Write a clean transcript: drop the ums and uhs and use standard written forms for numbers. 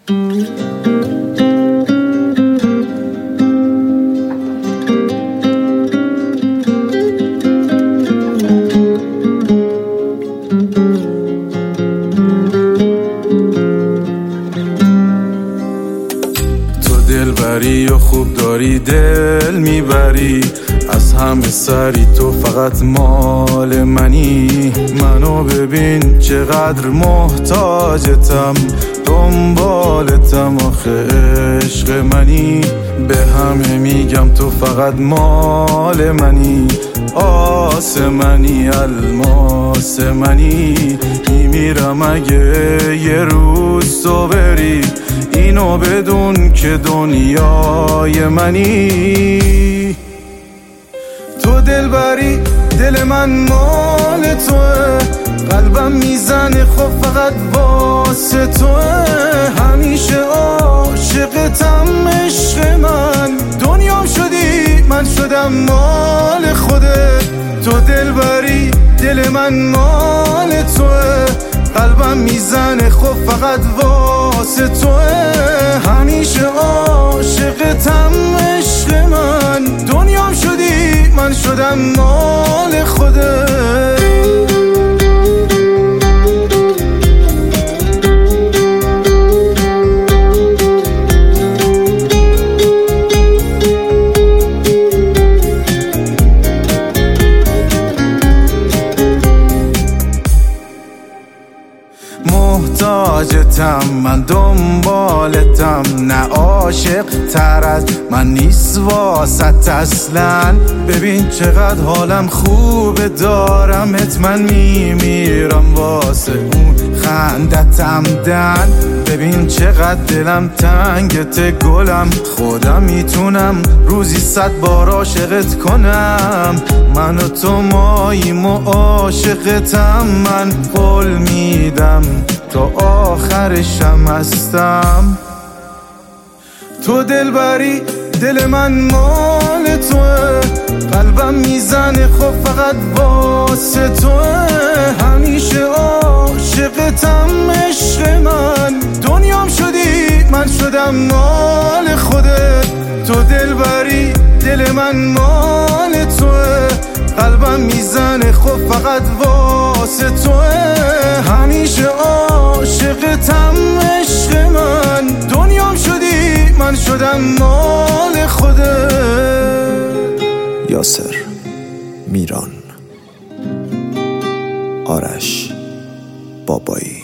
دلبری و خوب داری دل میبری از همه سری، تو فقط مال منی. منو ببین چقدر محتاجتم، دنبالتم آخه عشق منی. به همه میگم تو فقط مال منی، آسمنی الماس منی. میمیرم اگه یه روز تو بری، اینو بدون که دنیای منی. تو دلبری دل من مال توه، قلبم میزنه خب فقط واسه توه. همیشه عاشقتم عشق من، دنیام شدی من شدم مال خودت. تو دلبری دل من مال توه، قلبم میزنه خب فقط واسه توه. همیشه عاشقتم عشق من، دنیام شدی من شدم مال خودت. محتاجتم من، دنبالتم، نه عاشق تر از من نیست واسط اصلا. ببین چقدر حالم خوبه دارمت، من میمیرم واسه اون خندتم دن. ببین چقدر دلم تنگت گلم، خودم میتونم روزی 100 بار عاشقت کنم. من و تو ماییم و عاشقتم، من قول میدم تا آخرشم هستم. تو دلبری دل من مال توه، قلبم میزنه خب فقط واسه توه. همیشه عاشقتم عشق من، دنیام شدی من شدم مال خودت. تو دلبری دل من مال توه، قلبم میزنه خب فقط واسه توه. همیشه عاشقتم عشق من، دنیام شدی من شدم مال خودت. یاسر، میران، آرش بابایی.